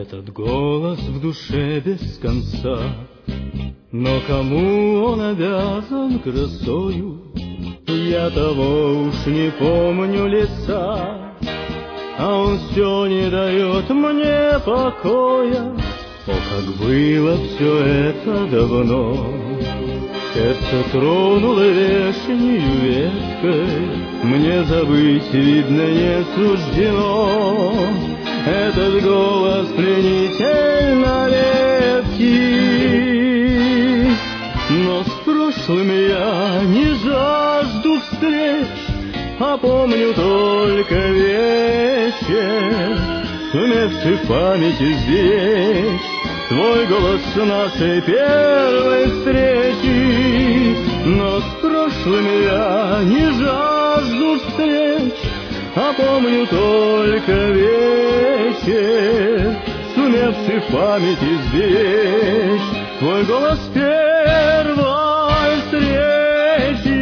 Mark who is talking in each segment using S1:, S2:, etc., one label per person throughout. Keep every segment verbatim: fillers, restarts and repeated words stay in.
S1: Этот голос в душе без конца, но кому он обязан красою? Я того уж не помню лица, а он все не дает мне покоя. О, как было все это давно! Сердце тронуло вешнею веткой, мне забыть, видно, не суждено. Этот голос пленительно редкий, но с прошлым я не жажду встреч, а помню только вечер, сумевший в памяти сберечь твой голос с нашей первой встречи. Но с прошлым я не жажду встреч, а помню только вечер, сумевший в памяти сберечь твой голос первой встречи.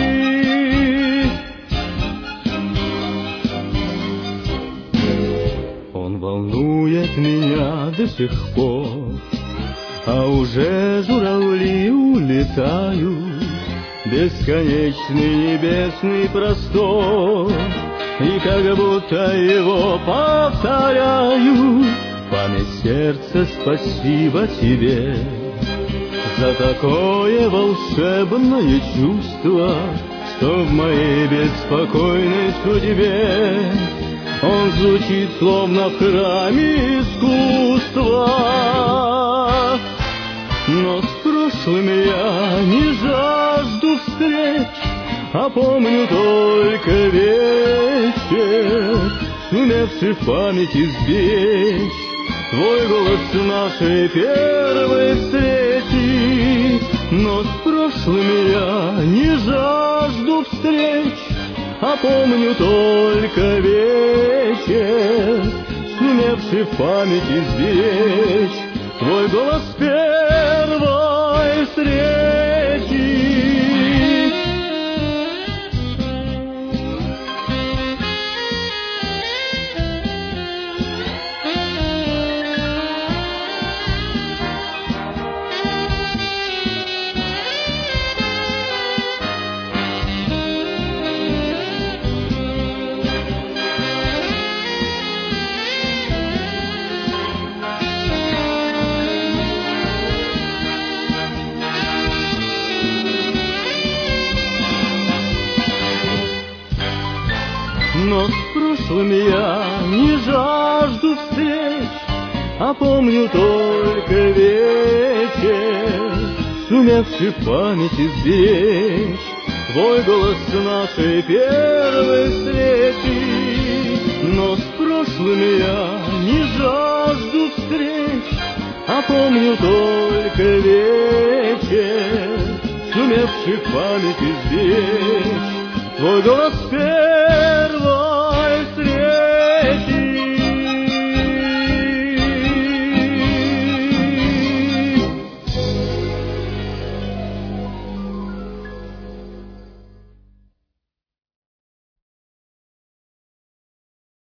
S1: Он волнует меня до сих пор, а уже журавли улетают, бесконечный небесный простор, и как будто его повторяю. Память сердца, спасибо тебе за такое волшебное чувство, что в моей беспокойной судьбе он звучит словно в храме искусства. Но с прошлым я не жажду встреч, а помню только вечер, сумевший в памяти сберечь твой голос с нашей первой встречи. Но с прошлым я не жажду встреч, а помню только вечер, сумевший в памяти сберечь твой голос первой встречи. Но с прошлым я не жажду встреч, а помню только вечер, сумевший в памяти сберечь твой голос с нашей первой встречи. Но с прошлым я не жажду встреч, а помню только вечер, сумевший в памяти сберечь твой голос первой.